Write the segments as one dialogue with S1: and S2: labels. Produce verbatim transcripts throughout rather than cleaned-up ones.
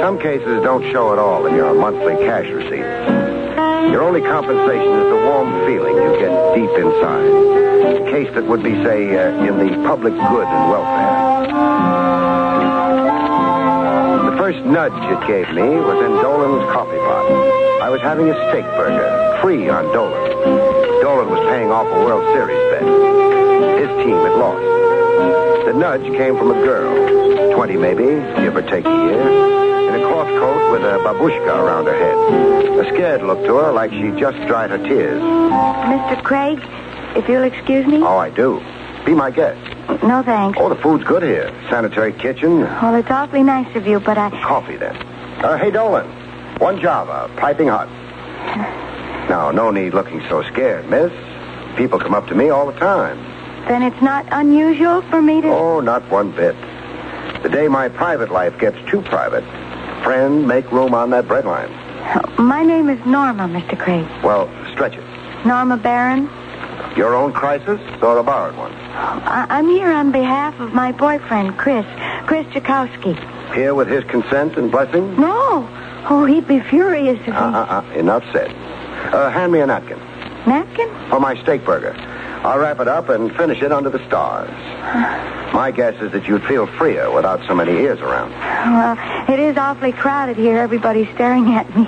S1: Some cases don't show at all in your monthly cash receipts. Your only compensation is the warm feeling you get deep inside. A case that would be, say, uh, in the public good and welfare. The first nudge it gave me was in Dolan's coffee pot. I was having a steak burger, free on Dolan. Dolan was paying off a World Series bet. His team had lost. The nudge came from a girl, twenty maybe, give or take a year, in a cloth coat with a babushka around her head. A scared look to her, like she just dried her tears.
S2: Mister Craig, if you'll excuse me.
S1: Oh, I do. Be my guest.
S2: No, thanks.
S1: Oh, the food's good here. Sanitary kitchen.
S2: Well, it's awfully nice of you, but I...
S1: Coffee, then. Uh, hey, Dolan. One Java, piping hot. Now, no need looking so scared, miss. People come up to me all the time.
S2: Then it's not unusual for me to...
S1: Oh, not one bit. The day my private life gets too private, friend, make room on that breadline.
S2: My name is Norma, Mister Craig.
S1: Well, stretch it.
S2: Norma Barron.
S1: Your own crisis or a borrowed one?
S2: I- I'm here on behalf of my boyfriend, Chris. Chris Tchaikovsky.
S1: Here with his consent and blessing?
S2: No. Oh, he'd be furious if he...
S1: Uh-uh-uh. Enough said. Uh, hand me a napkin.
S2: Napkin?
S1: For my steak burger. I'll wrap it up and finish it under the stars. My guess is that you'd feel freer without so many ears around.
S2: Well, it is awfully crowded here. Everybody's staring at me.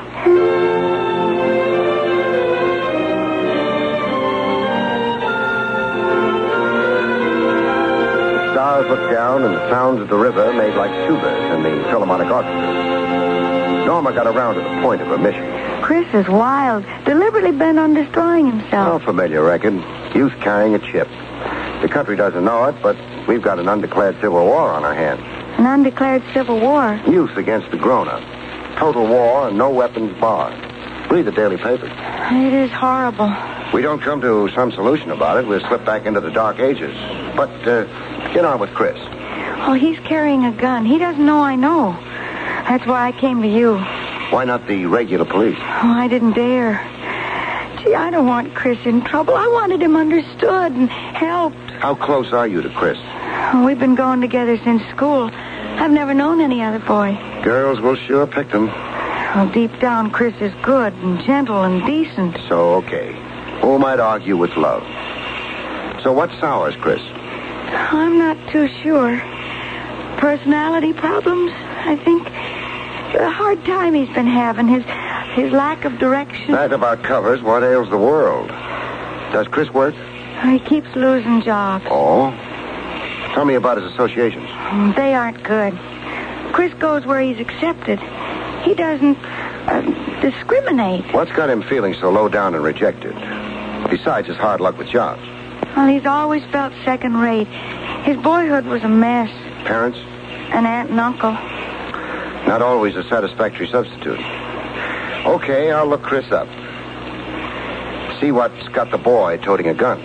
S1: The stars looked down, and the sounds of the river made like tubas in the Philharmonic Orchestra. Norma got around to the point of her mission.
S2: Chris is wild, deliberately bent on destroying
S1: Oh,
S2: himself.
S1: familiar record. Youth carrying a chip. The country doesn't know it, but we've got an undeclared civil war on our hands.
S2: An undeclared civil war.
S1: Youth against the grown-up. Total war and no weapons barred. Read the daily papers.
S2: It is horrible.
S1: We don't come to some solution about it, we'll slip back into the dark ages. But, uh, get on with Chris.
S2: Oh, he's carrying a gun. He doesn't know I know. That's why I came to you.
S1: Why not the regular police?
S2: Oh, I didn't dare. Gee, I don't want Chris in trouble. I wanted him understood and helped.
S1: How close are you to Chris?
S2: Oh, we've been going together since school. I've never known any other boy.
S1: Girls will sure pick them.
S2: Well, deep down, Chris is good and gentle and decent.
S1: So, okay. Who might argue with love? So what sours Chris?
S2: I'm not too sure. Personality problems, I think. The hard time he's been having, his his lack of direction.
S1: That about covers what ails the world. Does Chris work?
S2: He keeps losing jobs.
S1: Oh? Tell me about his associations.
S2: They aren't good. Chris goes where he's accepted. He doesn't uh, discriminate.
S1: What's got him feeling so low down and rejected? Besides his hard luck with jobs.
S2: Well, he's always felt second rate. His boyhood was a mess.
S1: Parents?
S2: An aunt and uncle.
S1: Not always a satisfactory substitute. Okay, I'll look Chris up. See what's got the boy toting a gun.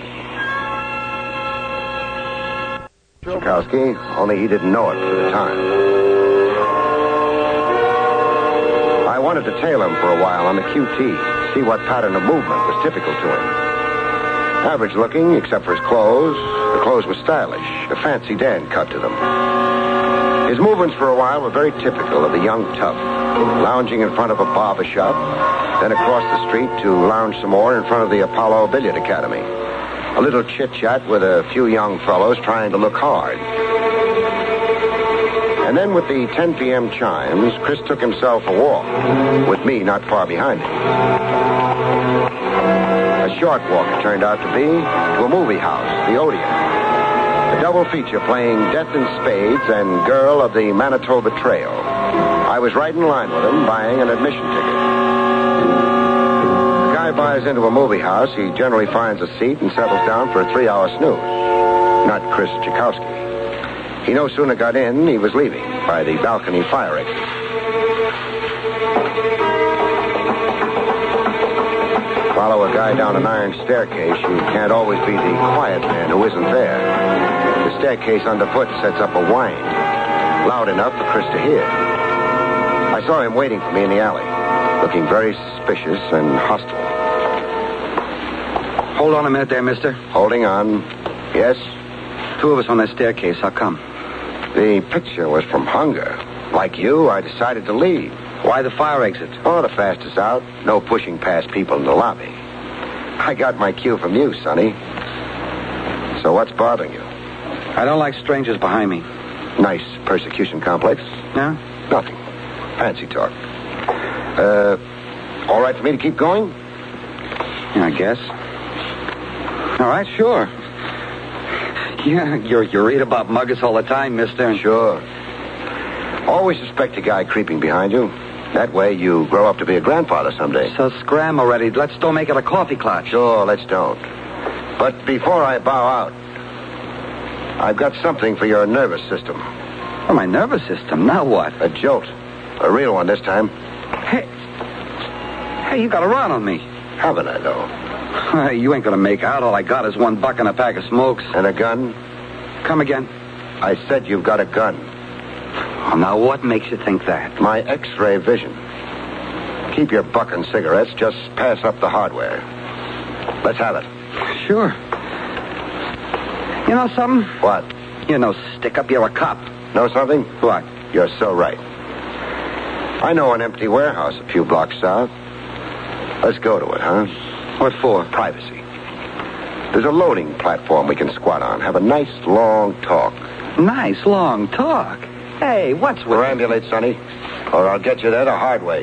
S1: Tchaikovsky, only he didn't know it for the time. I wanted to tail him for a while on the Q T, see what pattern of movement was typical to him. Average looking, except for his clothes. The clothes were stylish, a fancy Dan cut to them. His movements for a while were very typical of the young tough, lounging in front of a barber shop, then across the street to lounge some more in front of the Apollo Billiard Academy. A little chit-chat with a few young fellows trying to look hard. And then with the ten p.m. chimes, Chris took himself a walk, with me not far behind him. A short walk it turned out to be, to a movie house, the Odeon. A double feature playing Death in Spades and Girl of the Manitoba Trail. I was right in line with him, buying an admission ticket. The guy buys into a movie house. He generally finds a seat and settles down for a three-hour snooze. Not Chris Tchaikovsky. He no sooner got in, he was leaving by the balcony fire exit. Follow a guy down an iron staircase, you can't always be the quiet man who isn't there. The staircase underfoot sets up a whine, loud enough for Chris to hear. I saw him waiting for me in the alley, looking very suspicious and hostile.
S3: Hold on a minute there, mister.
S1: Holding on. Yes?
S3: Two of us on that staircase. How come?
S1: The picture was from hunger. Like you, I decided to leave.
S3: Why the fire exit?
S1: Oh, the fastest out. No pushing past people in the lobby. I got my cue from you, Sonny. So what's bothering you?
S3: I don't like strangers behind me.
S1: Nice persecution complex?
S3: Yeah?
S1: Nothing. Fancy talk. Uh, all right for me to keep going?
S3: Yeah, I guess. All right, sure. Yeah, you're, you read about muggers all the time, mister.
S1: Sure. Always suspect a guy creeping behind you. That way you grow up to be a grandfather someday.
S3: So scram already. Let's don't make it a coffee clutch.
S1: Sure, let's don't. But before I bow out, I've got something for your nervous system.
S3: For my nervous system? Now what?
S1: A jolt. A real one this time.
S3: Hey. Hey, you got a run on me.
S1: Haven't I, though?
S3: Hey, you ain't gonna make out. All I got is one buck and a pack of smokes.
S1: And a gun?
S3: Come again?
S1: I said you've got a gun.
S3: Oh, now what makes you think that?
S1: My X-ray vision. Keep your buck and cigarettes. Just pass up the hardware. Let's have it.
S3: Sure. You know something?
S1: What?
S3: You're no stick-up. You're a cop.
S1: Know something?
S3: What?
S1: You're so right. I know an empty warehouse a few blocks south. Let's go to it, huh?
S3: What for?
S1: Privacy. There's a loading platform we can squat on. Have a nice, long talk.
S3: Nice, long talk. Hey, what's with...
S1: Perambulate, Sonny, or I'll get you there the hard way.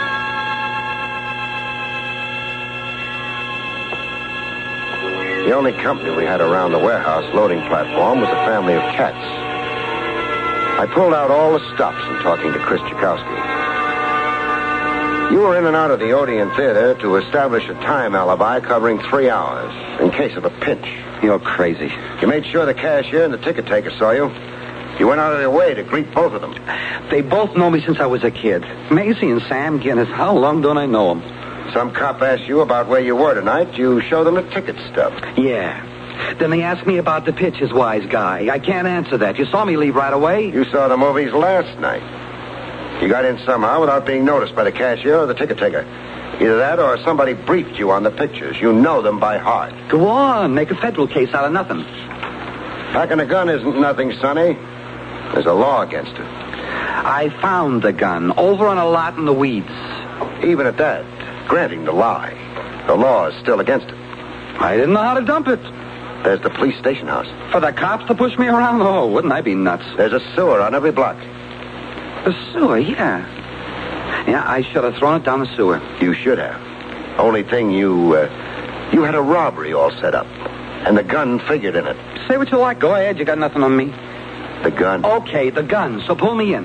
S1: The only company we had around the warehouse loading platform was a family of cats. I pulled out all the stops in talking to Chris Chakowski. You were in and out of the Odeon Theater to establish a time alibi covering three hours in case of a pinch.
S3: You're crazy.
S1: You made sure the cashier and the ticket taker saw you. You went out of your way to greet both of them.
S3: They both know me since I was a kid. Maisie and Sam Guinness. How long don't I know them?
S1: Some cop asked you about where you were tonight. You show them the ticket stub.
S3: Yeah. Then they asked me about the pitches, wise guy. I can't answer that. You saw me leave right away.
S1: You saw the movies last night. You got in somehow without being noticed by the cashier or the ticket taker. Either that or somebody briefed you on the pictures. You know them by heart.
S3: Go on. Make a federal case out of nothing.
S1: Packing a gun isn't nothing, Sonny. There's a law against it.
S3: I found the gun over on a lot in the weeds.
S1: Even at that, granting the lie, the law is still against it.
S3: I didn't know how to dump it.
S1: There's the police station house.
S3: For the cops to push me around? Oh, wouldn't I be nuts?
S1: There's a sewer on every block.
S3: The sewer, yeah. Yeah, I should have thrown it down the sewer.
S1: You should have. Only thing, you, uh, you had a robbery all set up. And the gun figured in it.
S3: Say what you like. Go ahead. You got nothing on me.
S1: The gun?
S3: Okay, the gun. So pull me in.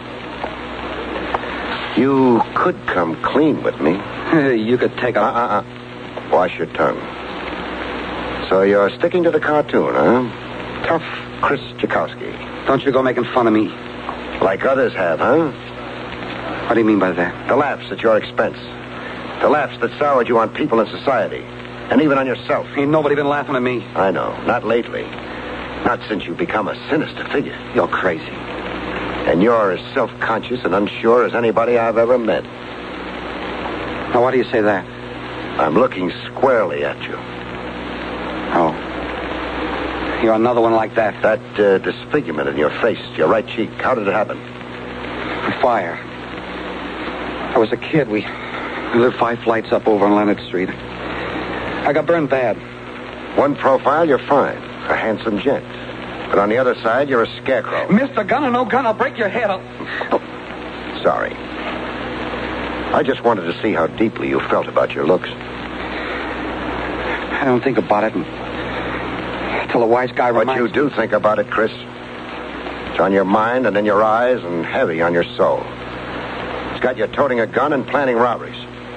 S1: You could come clean with me.
S3: You could take a...
S1: Uh-uh-uh. Wash your tongue. So you're sticking to the cartoon, huh? Tough Chris Chakowski.
S3: Don't you go making fun of me.
S1: Like others have, huh?
S3: What do you mean by that?
S1: The laughs at your expense. The laughs that soured you on people in society. And even on yourself.
S3: Ain't nobody been laughing at me.
S1: I know. Not lately. Not since you've become a sinister figure.
S3: You're crazy.
S1: And you're as self-conscious and unsure as anybody I've ever met.
S3: Now, why do you say that?
S1: I'm looking squarely at you.
S3: Oh. You're another one like that.
S1: That uh, disfigurement in your face, your right cheek. How did it happen?
S3: A fire. I was a kid. We, we lived five flights up over on Leonard Street. I got burned bad.
S1: One profile, you're fine. A handsome gent. But on the other side, you're a scarecrow.
S3: Mister Gun or no gun, I'll break your head. I'll...
S1: Oh, sorry. I just wanted to see how deeply you felt about your looks.
S3: I don't think about it until a wise guy reminds
S1: me. But you do think about it, Chris. It's on your mind and in your eyes and heavy on your soul. It's got you toting a gun and planning robberies.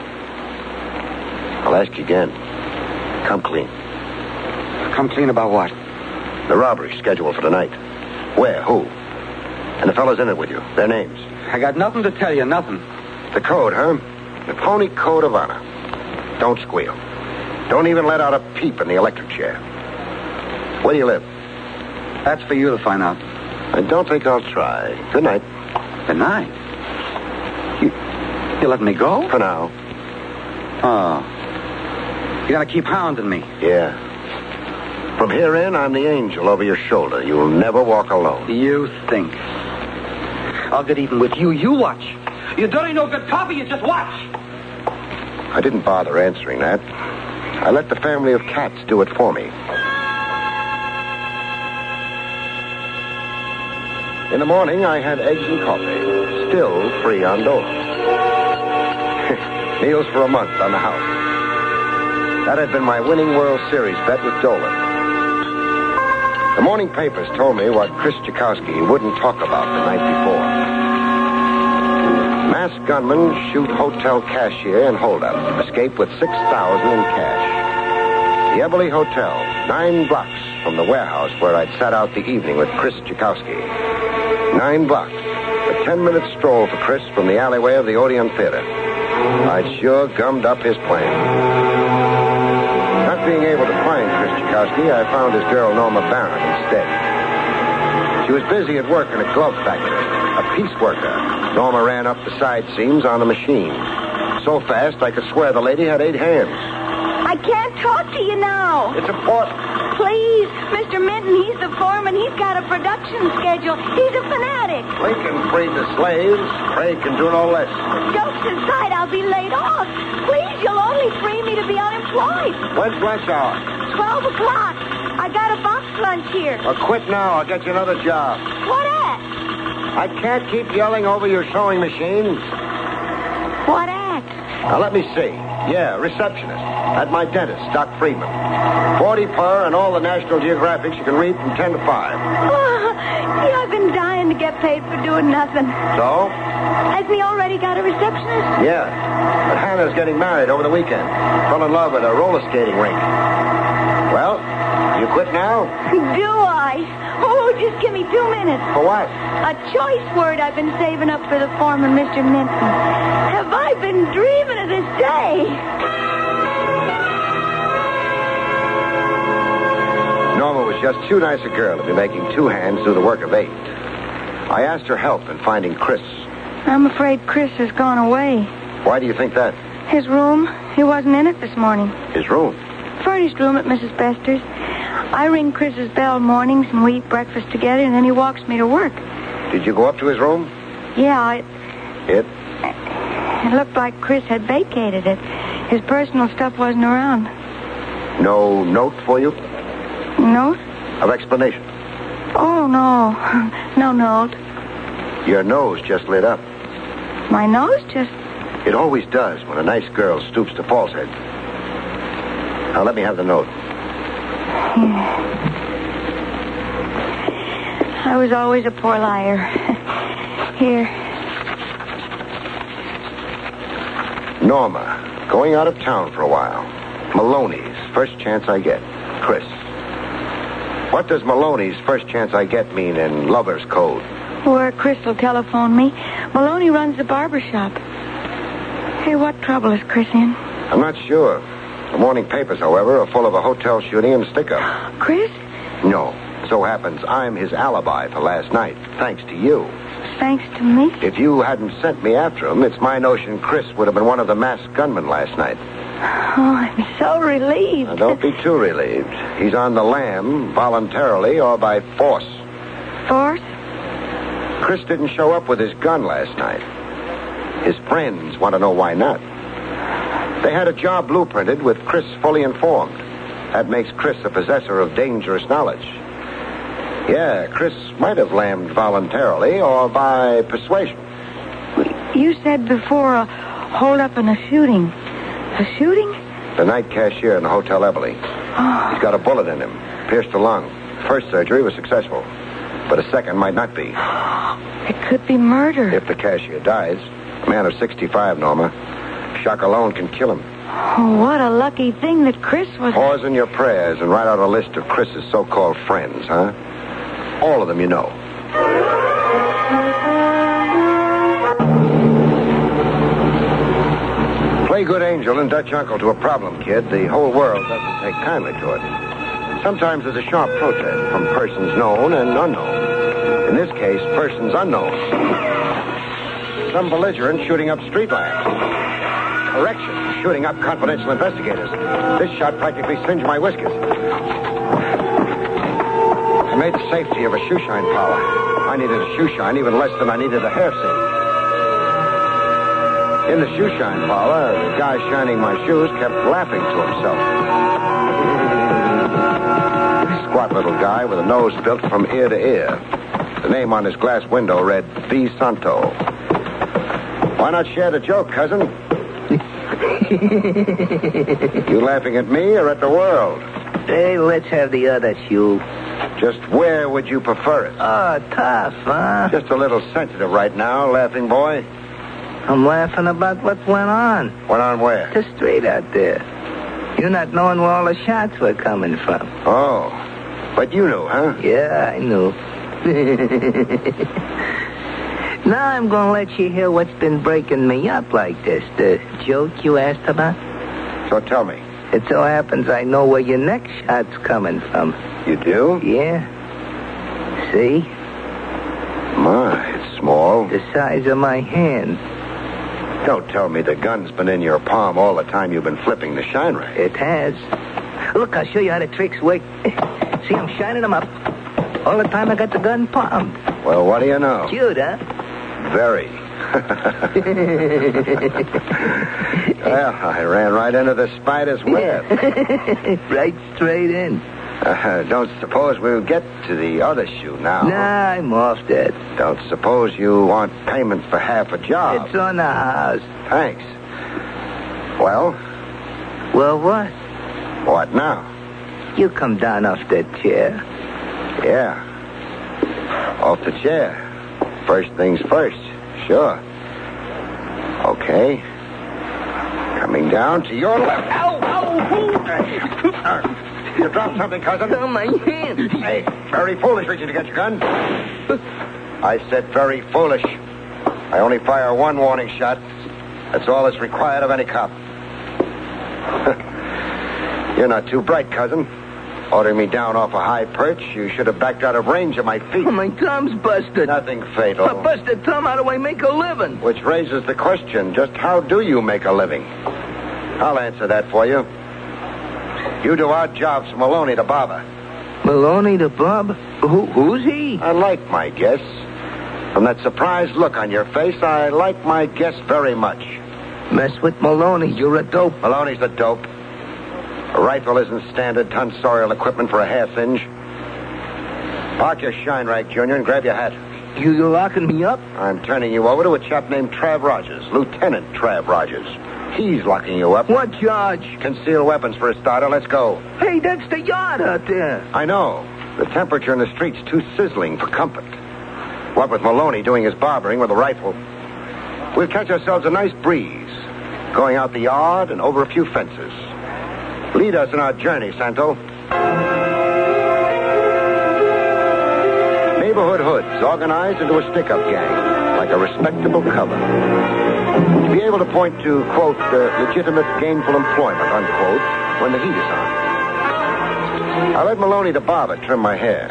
S1: I'll ask you again. Come clean.
S3: Come clean about what?
S1: The robbery scheduled for tonight. Where? Who? And the fellas in it with you. Their names.
S3: I got nothing to tell you, nothing.
S1: The code, huh? The phony code of honor. Don't squeal. Don't even let out a peep in the electric chair. Where do you live?
S3: That's for you to find out.
S1: I don't think I'll try. Good night.
S3: Good night? You, you letting me go?
S1: For now.
S3: Oh. You're going to keep hounding me?
S1: Yeah. From here in, I'm the angel over your shoulder. You'll never walk alone.
S3: You think. I'll get even with you. You watch. You don't ain't no good coffee. You just watch.
S1: I didn't bother answering that. I let the family of cats do it for me. In the morning, I had eggs and coffee, still free on doors. Meals for a month on the house. That had been my winning World Series bet with Dolan. The morning papers told me what Chris Chakowski wouldn't talk about the night before. Masked gunman shoot hotel cashier and holdup. Escape with six thousand dollars in cash. The Eberly Hotel, nine blocks from the warehouse where I'd sat out the evening with Chris Chakowski. Nine blocks. A ten-minute stroll for Chris from the alleyway of the Odeon Theater. I'd sure gummed up his plan. Not being able to find Chris Chakowski, I found his girl Norma Barron instead. She was busy at work in a glove factory, a piece worker. Norma ran up the side seams on a machine. So fast, I could swear the lady had eight hands.
S2: I can't talk to you now.
S1: It's important.
S2: Please, Mister Minton, he's the foreman. He's got a production schedule. He's a fanatic.
S1: Lincoln freed the slaves. Craig can do no less.
S2: Jokes aside, I'll be laid off. Please, you'll only free me to be unemployed.
S1: When's lunch hour?
S2: Twelve o'clock. I got a box lunch here.
S1: Well, quit now. I'll get you another job.
S2: What at?
S1: I can't keep yelling over your sewing machine.
S2: What at?
S1: Now, let me see. Yeah, receptionist. At my dentist, Doc Friedman. Forty per and all the National Geographics you can read from ten to five.
S2: Oh, yeah, I've been dying to get paid for doing nothing.
S1: So?
S2: Has he already got a receptionist?
S1: Yeah. But Hannah's getting married over the weekend. Fell in love at a roller skating rink. Well, you quit now?
S2: Do I? Oh, just give me two minutes.
S1: For what?
S2: A choice word I've been saving up for the foreman, Mister Minton. Have I been dreaming of this day?
S1: Norma was just too nice a girl to be making two hands do the work of eight. I asked her help in finding Chris.
S2: I'm afraid Chris has gone away.
S1: Why do you think that?
S2: His room, he wasn't in it this morning.
S1: His room?
S2: Furnished room at Missus Bester's. I ring Chris's bell mornings and we eat breakfast together and then he walks me to work.
S1: Did you go up to his room?
S2: Yeah, it...
S1: It?
S2: It looked like Chris had vacated it. His personal stuff wasn't around.
S1: No note for you?
S2: Note?
S1: Of explanation?
S2: Oh, no. No note.
S1: Your nose just lit up.
S2: My nose just...
S1: It always does when a nice girl stoops to falsehood. Now, let me have the note.
S2: I was always a poor liar. Here.
S1: Norma, going out of town for a while. Maloney's, first chance I get. Chris. What does Maloney's first chance I get mean in lover's code?
S2: Where Chris will telephone me. Maloney runs the barber shop. Hey, what trouble is Chris in?
S1: I'm not sure. The morning papers, however, are full of a hotel shooting and a stick-up.
S2: Chris?
S1: No. So happens I'm his alibi for last night, thanks to you.
S2: Thanks to me?
S1: If you hadn't sent me after him, it's my notion Chris would have been one of the masked gunmen last night.
S2: Oh, I'm so relieved.
S1: Now, don't be too relieved. He's on the lam, voluntarily or by force.
S2: Force?
S1: Chris didn't show up with his gun last night. His friends want to know why not. They had a job blueprinted with Chris fully informed. That makes Chris a possessor of dangerous knowledge. Yeah, Chris might have lammed voluntarily or by persuasion.
S2: You said before a hold-up and a shooting. A shooting?
S1: The night cashier in the Hotel Eberly.
S2: Oh.
S1: He's got a bullet in him, pierced the lung. First surgery was successful, but a second might not be.
S2: It could be murder.
S1: If the cashier dies, a man of sixty-five, Norma. Shock alone can kill him.
S2: Oh, what a lucky thing that Chris was...
S1: Pause in your prayers and write out a list of Chris's so-called friends, huh? All of them you know. Play good angel and Dutch uncle to a problem kid. The whole world doesn't take kindly to it. Sometimes there's a sharp protest from persons known and unknown. In this case, persons unknown. Some belligerent shooting up street lamps. Correction, shooting up confidential investigators. This shot practically singed my whiskers. I made the safety of a shoe shine parlor. I needed a shoe shine even less than I needed a hair scene. In the shoe shine parlor, the guy shining my shoes kept laughing to himself. Squat little guy with a nose built from ear to ear. The name on his glass window read V. Santo. Why not share the joke, cousin? You laughing at me or at the world?
S4: Hey, let's have the other shoe.
S1: Just where would you prefer it?
S4: Oh, tough, huh?
S1: Just a little sensitive right now, laughing boy.
S4: I'm laughing about what went on.
S1: Went on where?
S4: The street out there. You not knowing where all the shots were coming from.
S1: Oh, but you knew, huh?
S4: Yeah, I knew. Now I'm going to let you hear what's been breaking me up like this. The joke you asked about?
S1: So tell me.
S4: It so happens I know where your next shot's coming from.
S1: You do?
S4: Yeah. See?
S1: My, it's small.
S4: The size of my hand.
S1: Don't tell me the gun's been in your palm all the time you've been flipping the shine ray.
S4: It has. Look, I'll show you how the tricks work. See, I'm shining them up. All the time I got the gun palmed.
S1: Well, what do you know?
S4: Cute, huh?
S1: Very. Well, I ran right into the spider's web.
S4: Right straight in.
S1: Uh, don't suppose we'll get to the other shoe now.
S4: Nah, I'm off that.
S1: Don't suppose you want payment for half a job.
S4: It's on the house.
S1: Thanks. Well?
S4: Well, what?
S1: What now?
S4: You come down off that chair.
S1: Yeah. Off the chair. First things first. Sure. Okay. Coming down to your left. Ow! Ow! You dropped something, cousin.
S4: Oh, my hand.
S1: Hey, very foolish reaching to get your gun. I said very foolish. I only fire one warning shot. That's all that's required of any cop. You're not too bright, cousin. Ordering me down off a high perch, you should have backed out of range of my feet.
S4: Oh, my thumb's busted.
S1: Nothing fatal.
S4: A busted thumb, how do I make a living?
S1: Which raises the question, just how do you make a living? I'll answer that for you. You do odd jobs from Maloney to Barber.
S4: Maloney to Bob? Who, who's he?
S1: I like my guess. From that surprised look on your face, I like my guess very much.
S4: Mess with Maloney, you're a dope.
S1: Maloney's the dope. A rifle isn't standard tonsorial equipment for a hair singe. Park your shine rag, Junior, and grab your hat.
S4: You, you locking me up?
S1: I'm turning you over to a chap named Trav Rogers, Lieutenant Trav Rogers. He's locking you up.
S4: What charge?
S1: Concealed weapons for a starter. Let's go.
S4: Hey, that's the yard out there.
S1: I know. The temperature in the street's too sizzling for comfort. What with Maloney doing his barbering with a rifle, we'll catch ourselves a nice breeze, going out the yard and over a few fences. Lead us in our journey, Santo. Neighborhood hoods organized into a stick-up gang, like a respectable cover. To be able to point to, quote, uh, legitimate gainful employment, unquote, when the heat is on. I let Maloney the barber trim my hair.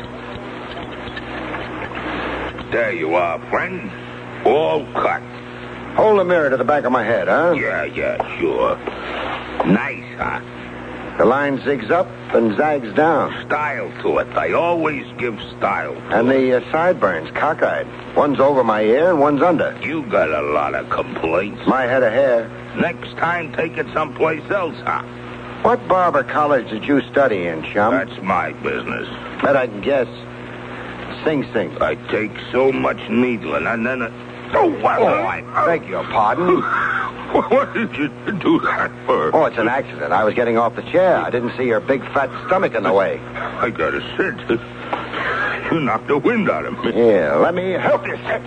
S5: There you are, friend. All cut.
S1: Hold the mirror to the back of my head, huh?
S5: Yeah, yeah, sure. Nice, huh?
S1: The line zigs up and zags down.
S5: Style to it. I always give style to
S1: And
S5: it.
S1: the uh, sideburns, cockeyed. One's over my ear and one's under.
S5: You got a lot of complaints.
S1: My head of hair.
S5: Next time, take it someplace else, huh?
S1: What barber college did you study in, chum?
S5: That's my business.
S1: Bet I can guess. Sing Sing.
S5: I take so much needling, and then... It... Oh, what?
S1: Oh, I beg your pardon.
S5: What did you do that for?
S1: Oh, it's an accident. I was getting off the chair. I didn't see your big fat stomach in the way.
S5: I gotta sit. You knocked the wind out of me.
S1: Yeah, let me help you sit.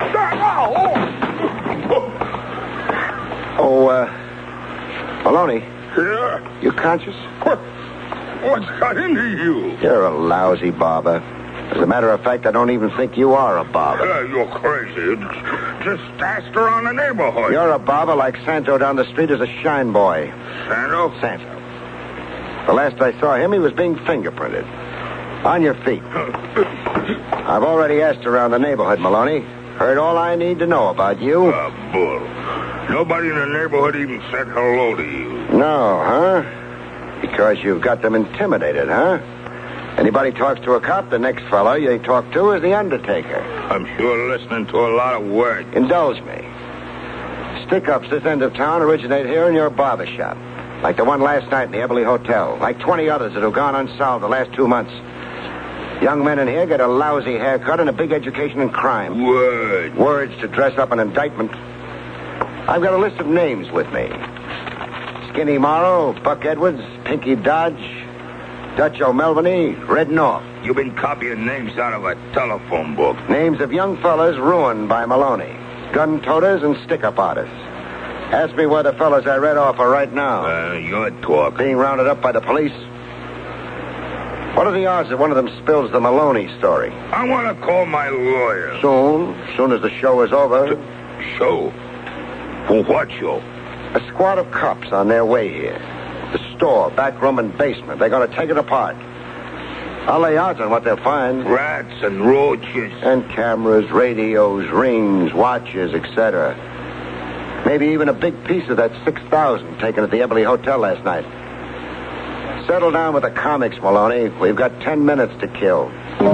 S1: Oh, uh, Maloney,
S5: Yeah?
S1: you conscious?
S5: What? What's got into you?
S1: You're a lousy barber. As a matter of fact, I don't even think you are a barber.
S5: Uh, you're crazy. Just asked around the neighborhood.
S1: You're a barber like Santo down the street is a shine boy.
S5: Santo?
S1: Santo. The last I saw him, he was being fingerprinted. On your feet. I've already asked around the neighborhood, Maloney. Heard all I need to know about you.
S5: Uh, bull. Nobody in the neighborhood even said hello to you.
S1: No, huh? Because you've got them intimidated, huh? Anybody talks to a cop, the next fellow you talk to is the Undertaker.
S5: I'm sure listening to a lot of words.
S1: Indulge me. Stick-ups this end of town originate here in your barber shop. Like the one last night in the Eberly Hotel. Like twenty others that have gone unsolved the last two months. Young men in here get a lousy haircut and a big education in crime.
S5: Words.
S1: Words to dress up an indictment. I've got a list of names with me. Skinny Morrow, Buck Edwards, Pinky Dodge, Dutch O'Melveny, Red North.
S5: You've been copying names out of a telephone book.
S1: Names of young fellas ruined by Maloney. Gun toters and stick-up artists. Ask me where the fellas I read off are right now.
S5: Uh, your talk.
S1: Being rounded up by the police. What are the odds that one of them spills the Maloney story?
S5: I want to call my lawyer.
S1: Soon, soon as the show is over.
S5: Show? For what show?
S1: A squad of cops on their way here. The store, back room, and basement. They're going to take it apart. I'll lay odds on what they'll find.
S5: Rats and roaches.
S1: And cameras, radios, rings, watches, et cetera. Maybe even a big piece of that six thousand taken at the Eberly Hotel last night. Settle down with the comics, Maloney. We've got ten minutes to kill.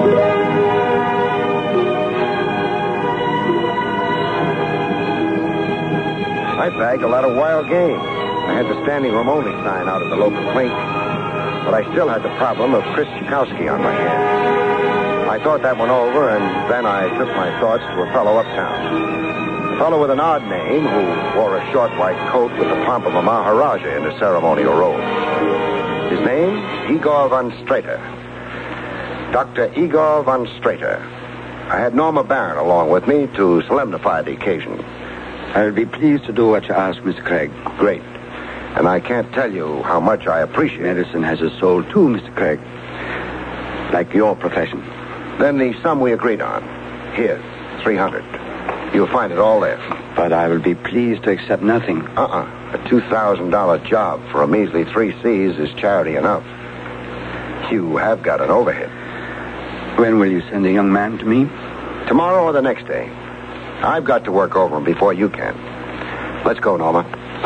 S1: I bagged a lot of wild game. I had the standing room only sign out at the local clink. But I still had the problem of Chris Chikowski on my hands. I thought that one over, and then I took my thoughts to a fellow uptown. A fellow with an odd name who wore a short white coat with the pomp of a Maharaja in his ceremonial robe. His name, Igor von Strater. Doctor Igor von Strater. I had Norma Barron along with me to solemnify the occasion.
S3: I'll be pleased to do what you ask, Mister Craig.
S1: Great. And I can't tell you how much I appreciate it.
S3: Medicine has a soul, too, Mister Craig. Like your profession.
S1: Then the sum we agreed on. Here, three hundred. You'll find it all there.
S3: But I will be pleased to accept nothing.
S1: Uh-uh. A two thousand dollars job for a measly three C's is charity enough. You have got an overhead.
S3: When will you send the young man to me?
S1: Tomorrow or the next day. I've got to work over him before you can. Let's go, Norma.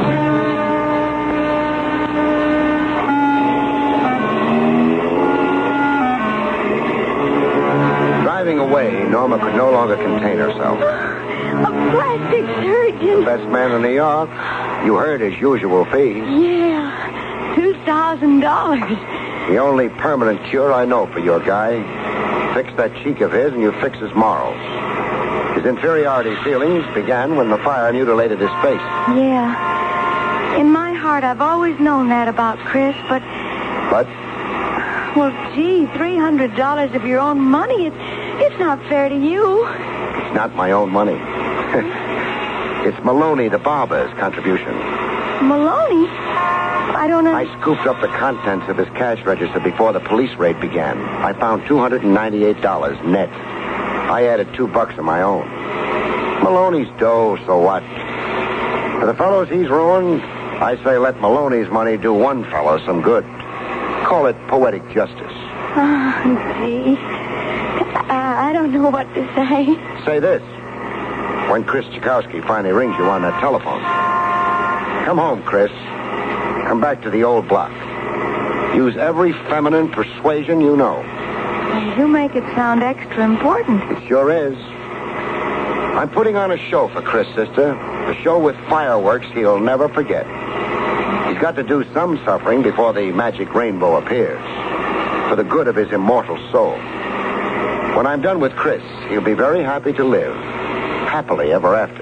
S1: Driving away, Norma could no longer contain herself.
S2: A plastic surgeon.
S1: Best man in New York. You heard his usual fee.
S2: Yeah, two thousand dollars.
S1: The only permanent cure I know for your guy. Fix that cheek of his and you fix his morals. His inferiority feelings began when the fire mutilated his face.
S2: Yeah. In my heart, I've always known that about Chris, but...
S1: But?
S2: Well, gee, three hundred dollars of your own money, it's, it's not fair to you.
S1: It's not my own money. It's Maloney, the barber's contribution.
S2: Maloney? I don't know.
S1: I scooped up the contents of his cash register before the police raid began. I found two hundred ninety-eight dollars net. I added two bucks of my own. Maloney's dough, so what? For the fellows he's ruined, I say let Maloney's money do one fellow some good. Call it poetic justice.
S2: Oh, gee. I, I don't know what to say.
S1: Say this. When Chris Chikowski finally rings you on that telephone. Come home, Chris. Come back to the old block. Use every feminine persuasion you know.
S2: You make it sound extra important.
S1: It sure is. I'm putting on a show for Chris, sister. A show with fireworks he'll never forget. He's got to do some suffering before the magic rainbow appears. For the good of his immortal soul. When I'm done with Chris, he'll be very happy to live. Happily ever after.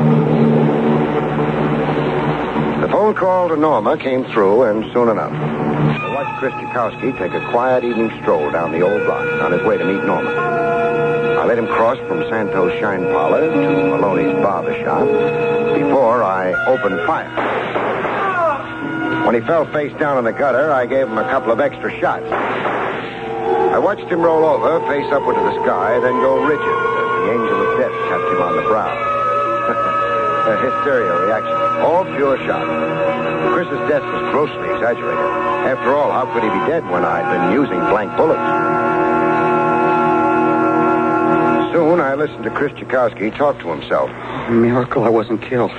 S1: The phone call to Norma came through, and soon enough. I watched Chris Chikowski take a quiet evening stroll down the old block on his way to meet Norma. I let him cross from Santos Shine Parlor to Maloney's barber shop before I opened fire. When he fell face down in the gutter, I gave him a couple of extra shots. I watched him roll over, face upward to the sky, then go rigid as the angel of death tapped him on the brow. A hysteria reaction. All pure shock. Chris's death was grossly exaggerated. After all, how could he be dead when I'd been using blank bullets? Soon, I listened to Chris Chikowski talk to himself.
S3: Miracle I wasn't killed.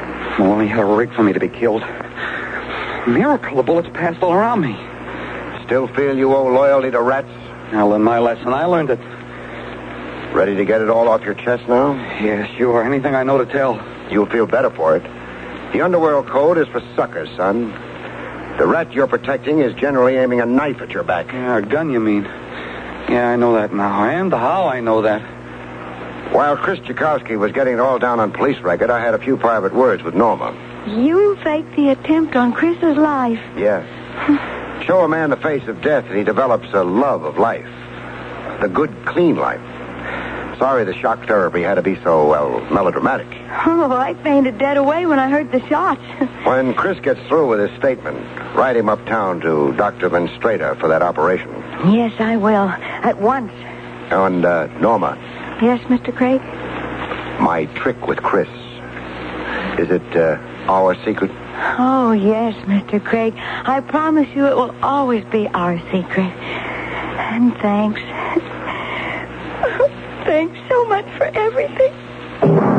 S3: Maloney had a rig for me to be killed. Miracle, the bullets passed all around me.
S1: Still feel you owe loyalty to rats?
S3: I learned my lesson. I learned it.
S1: Ready to get it all off your chest now?
S3: Yeah, sure. Anything I know to tell.
S1: You'll feel better for it. The Underworld Code is for suckers, son. The rat you're protecting is generally aiming a knife at your back.
S3: Yeah, a gun, you mean? Yeah, I know that now. And how I know that.
S1: While Chris Tchaikovsky was getting it all down on police record, I had a few private words with Norma.
S2: You faked the attempt on Chris's life.
S1: Yes. Show a man the face of death and he develops a love of life. The good, clean life. Sorry the shock therapy had to be so, well, melodramatic.
S2: Oh, I fainted dead away when I heard the shots.
S1: When Chris gets through with his statement, ride him uptown to Doctor Van Strata for that operation.
S2: Yes, I will. At once.
S1: And, uh, Norma.
S2: Yes, Mister Craig?
S1: My trick with Chris. Is it, uh, our secret?
S2: Oh, yes, Mister Craig. I promise you it will always be our secret. And thanks. Thanks so much for everything.